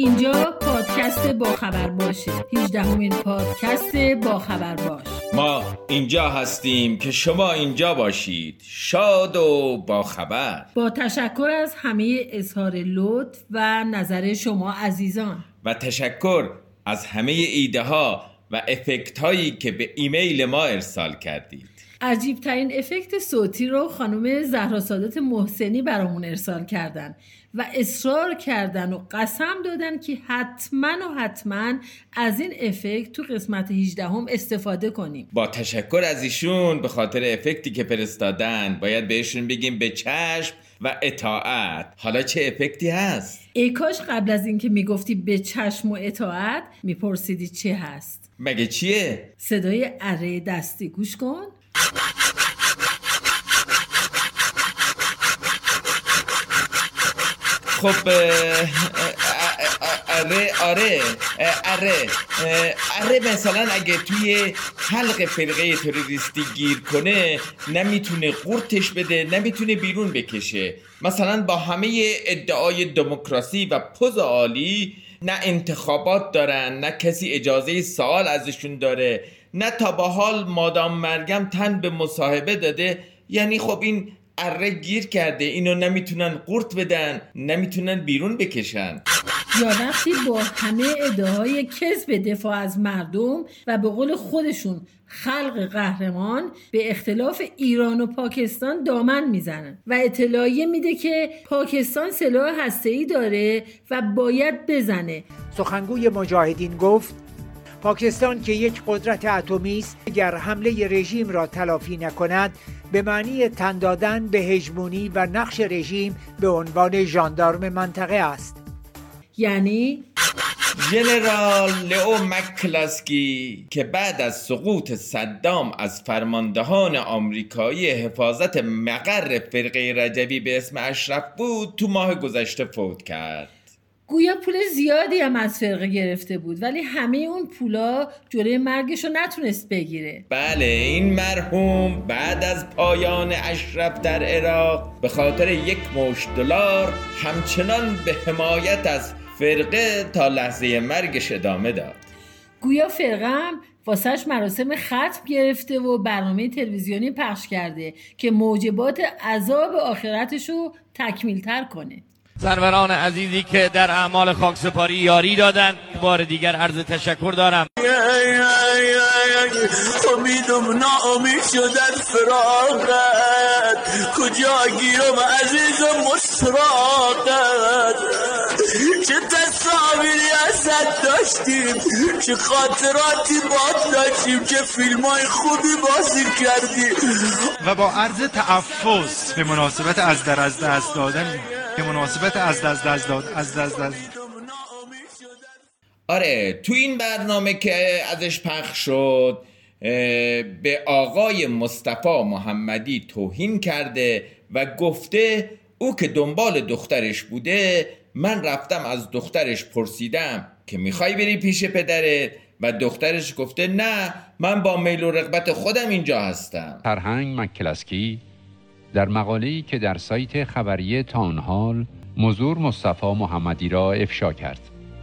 اینجا پادکست باخبر باشه، 18مین پادکست باخبر باش. ما اینجا هستیم که شما اینجا باشید، شاد و باخبر. با تشکر از همه اظهار لطف و نظر شما عزیزان و تشکر از همه ایده ها و افکت هایی که به ایمیل ما ارسال کردید. عجیب ترین افکت صوتی رو خانم زهرا سادات محسنی برامون ارسال کردن و اصرار کردن و قسم دادن که حتما از این افکت تو قسمت 18 استفاده کنیم. با تشکر از ایشون به خاطر افکتی که فرستادن. باید بهشون بگیم به چشم و اطاعت. حالا چه افکتی هست؟ ای کاش قبل از این که میگفتی به چشم و اطاعت میپرسیدی چه هست. مگه چیه؟ صدای اره دستی گوش کن. خب اره مثلا اگه توی حلق فرقه تروریستی گیر کنه نمیتونه قورتش بده، نمیتونه بیرون بکشه. مثلا با همه ادعای دموکراسی و پوز عالی، نه انتخابات دارن، نه کسی اجازه سوال ازشون داره، نه تا به حال مادام مرگم تن به مصاحبه داده. یعنی خب این اره گیر کرده، اینو نمیتونن قورت بدن، نمیتونن بیرون بکشن. یا وقتی با همه ادعاهای کذب دفاع از مردم و به قول خودشون خلق قهرمان به اختلاف ایران و پاکستان دامن میزنن و اطلاعیه میده که پاکستان سلاح هسته‌ای داره و باید بزنه. سخنگوی مجاهدین گفت پاکستان که یک قدرت اتمی است، اگر حمله رژیم را تلافی نکند به معنی تن دادن به هژمونی و نقش رژیم به عنوان ژاندارم منطقه است. یعنی ژنرال لئو مکلاسکی که بعد از سقوط صدام از فرماندهان آمریکایی حفاظت مقر فرقه رجبی به اسم اشرف بود، تو ماه گذشته فوت کرد. گویا پول زیادی هم از فرقه گرفته بود ولی همه اون پولا جلوی مرگشو نتونست بگیره. بله، این مرحوم بعد از پایان اشرف در عراق به خاطر $1 مشت همچنان به حمایت از فرقه تا لحظه مرگش ادامه داد. گویا فرقه هم واسش مراسم ختم گرفته و برنامه تلویزیونی پخش کرده که موجبات عذاب آخرتشو تکمیل تر کنه. سروران عزیزی که در اعمال خاکسپاری یاری دادن، بار دیگر عرض تشکر دارم. امیدم ناامید شد از فراقت، کجا گیرم عزیزم مستراقت. چه تصاویری ازت داشتیم، چه خاطراتی باد داشتیم، چه فیلمای خوبی بازی کردیم. و با عرض تعفض به مناسبت از دست دادن، به مناسبت از دست. آره، تو این برنامه که ازش پخش شد به آقای مصطفی محمدی توهین کرده و گفته او که دنبال دخترش بوده، من رفتم از دخترش پرسیدم که میخوای بری پیش پدرت و دخترش گفته نه، من با میل و رغبت خودم اینجا هستم. فرهنگ مکلاسکی در مقاله‌ای که در سایت خبری تاونهال مزور مصطفی محمدی را افشا کرد.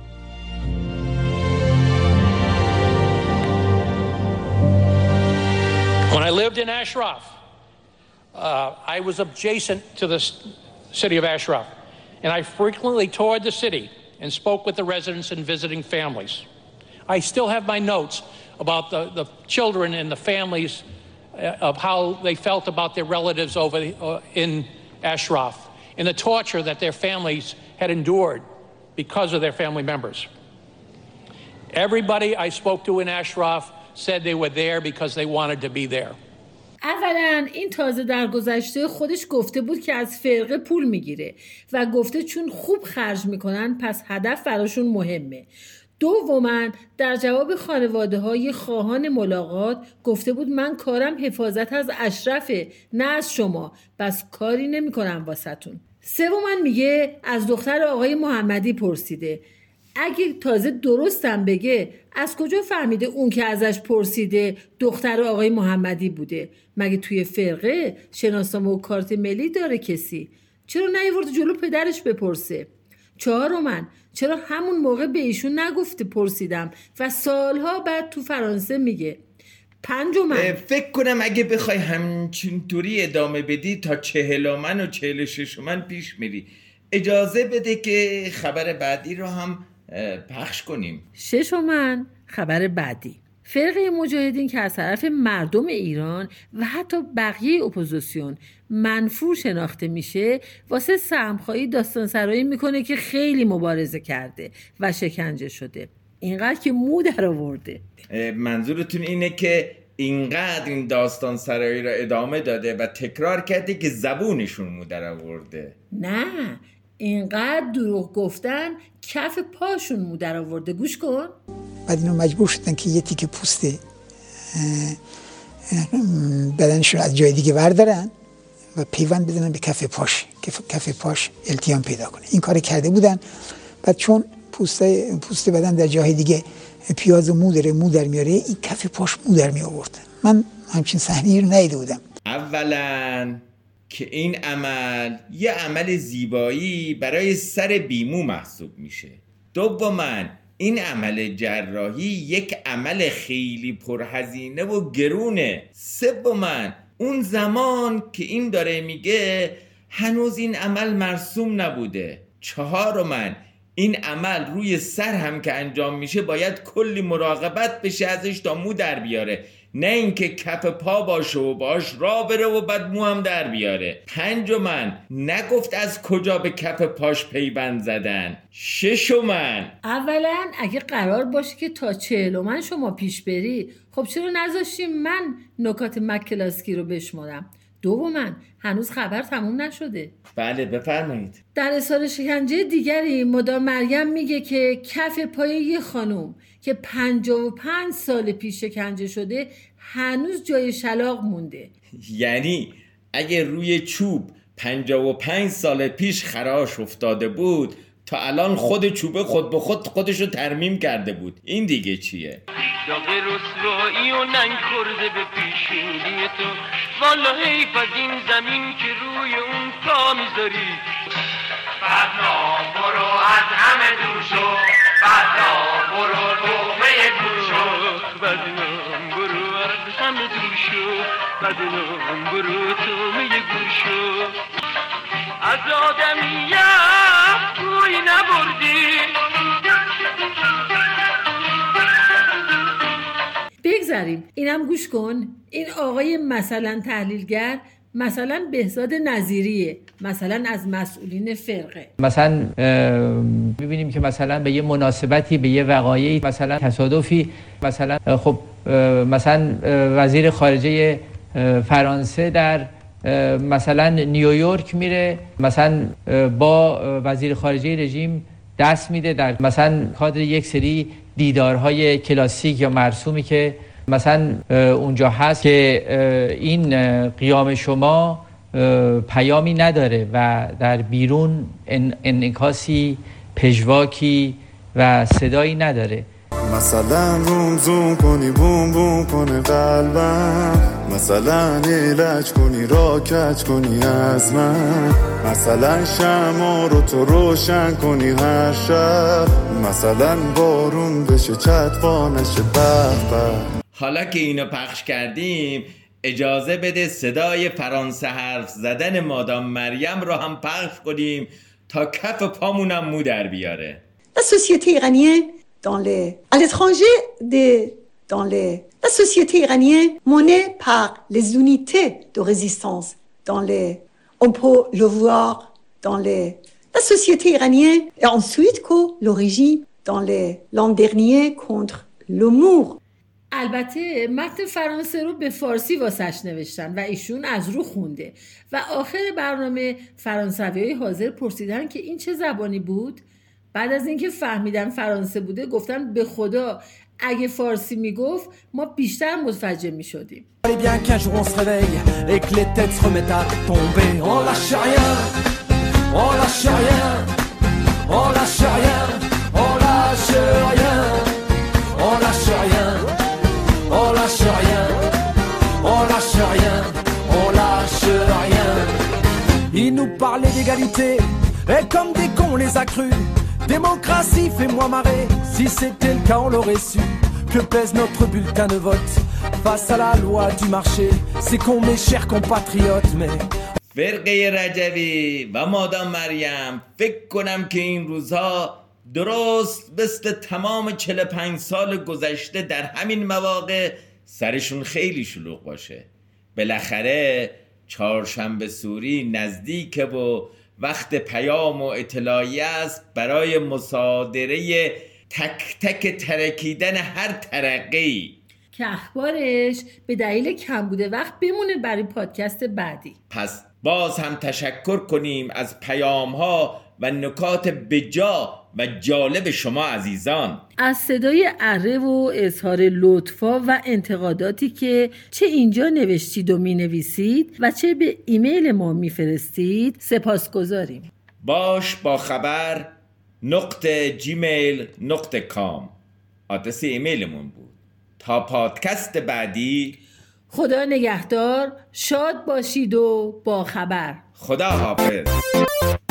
When I lived in Ashraf, I was adjacent to the city of Ashraf, and I frequently toured the city and spoke with the residents and visiting families. I still have my notes about the children and the families of how they felt about their relatives over in Ashraf and the torture that their families had endured because of their family members. Everybody I spoke to in Ashraf said they were there because they wanted to be there. اولا این تازه در گذشته خودش گفته بود که از فرقه پول میگیره و گفته چون خوب خرج میکنن پس هدف براشون مهمه. دوما در جواب خانواده های خواهان ملاقات گفته بود من کارم حفاظت از اشرفه، نه از شما، پس کاری نمی کنم واسهتون. سوما میگه از دختر آقای محمدی پرسیده. اگه تازه درستم بگه از کجا فهمیده اون که ازش پرسیده دختر آقای محمدی بوده؟ مگه توی فرقه شناسنامه و کارت ملی داره کسی؟ چرا نیورد جلو پدرش بپرسه؟ چهارم، چرا همون موقع به ایشون نگفته پرسیدم و سالها بعد تو فرانسه میگه. پنجم، فکر کنم اگه بخوای همچینطوری ادامه بدی تا 40 و 46 پیش میری. اجازه بده که خبر بعدی رو هم پخش کنیم. ششم، خبر بعدی. فرقه مجاهدین که از طرف مردم ایران و حتی بقیه اپوزیسیون منفور شناخته میشه، واسه سهمخواهی داستان سرایی میکنه که خیلی مبارزه کرده و شکنجه شده، اینقدر که مو در آورده. منظورتون اینه که اینقدر این داستان سرایی را ادامه داده و تکرار کرده که زبونشون مو در آورده؟ نه، اینقدر دروغ گفتن کف پاشون مو در آورده. گوش کن. بعد اینو مجبور شدن که یه تیکه پوست بدنشون از جای دیگه بردارن و پیوند بزنن به کف پاش که کف پاش التیام پیدا کنه. این کار کرده بودن. بعد چون پوست بدن در جای دیگه پیاز و مو در میاره، این کف پاش مو در می آورد. من همچین صحنه‌ای رو ندیده بودم. اولا که این عمل یه عمل زیبایی برای سر بیمو محسوب میشه. دوما این عمل جراحی یک عمل خیلی پرهزینه و گرونه. سوما اون زمان که این داره میگه هنوز این عمل مرسوم نبوده. چهارم این عمل روی سر هم که انجام میشه باید کلی مراقبت بشه ازش تا مو در بیاره، نه اینکه کف پا باشه و باش راه بره و بعد مو هم در بیاره. پنجم نگفت از کجا به کف پاش پیوند زدن. ششم اولا اگه قرار باشه که تا 40 شما پیش بری، خب چرا نذاشتیم من نکات مکلاسکی رو بشمارم؟ دوما هنوز خبر تموم نشده. بله بفرمایید. در اظهار شکنجه دیگری مدام مریم میگه که کف پای یه خانم که 55 سال پیش شکنجه شده هنوز جای شلاق مونده. یعنی اگه روی چوب 55 سال پیش خراش افتاده بود، تا الان خود چوبه خود به خودشو ترمیم کرده بود. این دیگه چیه؟ داغ رسوایی و ننگ خورده به پیشونی تو، والا حیف از این زمین که روی اون پا میذاری. بدنام برو از همه دور شو، بدنام برو لقمه گور شو، بدنام برو از همه دور شو، بدنام برو لقمه گور شو. از آدمیت بوی نبردی. بگذاریم اینم گوش کن. این آقای مثلا تحلیلگر، مثلا بهزاد نظیریه، مثلا از مسئولین فرقه. مثلا میبینیم که مثلا به یه مناسبتی، به یه وقایعی، مثلا تصادفی، مثلا خب مثلا وزیر خارجه فرانسه در مثلا نیویورک میره، مثلا با وزیر خارجه رژیم دست میده در مثلا کادر یک سری دیدارهای کلاسیک یا مرسومی که مثلا اونجا هست که این قیام شما پیامی نداره و در بیرون انعکاسی پژواکی و صدایی نداره. مثلا روم زوم کنی بوم بوم کنه قلبم، مثلا علاج کنی را کج کنی از من، مثلا شمع رو تو روشن کنی هر شب، مثلا بارون بشه چتقا نشه بخ. حالا که اینو پخش کردیم اجازه بده صدای فرانسه حرف زدن مادام مریم رو هم پخش کنیم تا کف پامونم مو در بیاره. La société iranienne à l'étranger la société iranienne menée par les unités de résistance on peut le voir la société iranienne et ensuite que le régime l'an dernier contre le mur. البته متن فرانسه رو به فارسی واسش نوشتن و ایشون از رو خونده و آخر برنامه فرانسویای حاضر پرسیدن که این چه زبانی بود. بعد از اینکه فهمیدن فرانسه بوده گفتن به خدا اگه فارسی میگفت ما بیشتر متوجه میشدیم. Il nous parlait d'égalité, Et comme des cons les a crus, démocratie fais-moi marrer. Si c'était le cas on l'aurait su. Que pèse notre bulletin de vote face à la loi du marché. C'est qu'on mes chers compatriotes mais فرقه رجوی و مادام مریم فکر کنم که این روزها درست مثل تمام 45 سال گذشته در همین مواقع سرشون خیلی شلوغ باشه. بالاخره چهارشنبه سوری نزدیکه و وقت پیام و اطلاعیه است برای مصادره تک تک ترکیدن هر ترقی که اخبارش به دلیل کم بوده وقت بمونه برای پادکست بعدی. پس باز هم تشکر کنیم از پیام ها و نکات بجا و جالب شما عزیزان، از صدای اره و اظهار لطفا و انتقاداتی که چه اینجا نوشتید و می نویسید و چه به ایمیل ما می فرستید سپاسگزاریم. باش با خبر @gmail.com آدرس ایمیلمون بود. تا پادکست بعدی خدا نگهدار، شاد باشید و با خبر. خدا حافظ.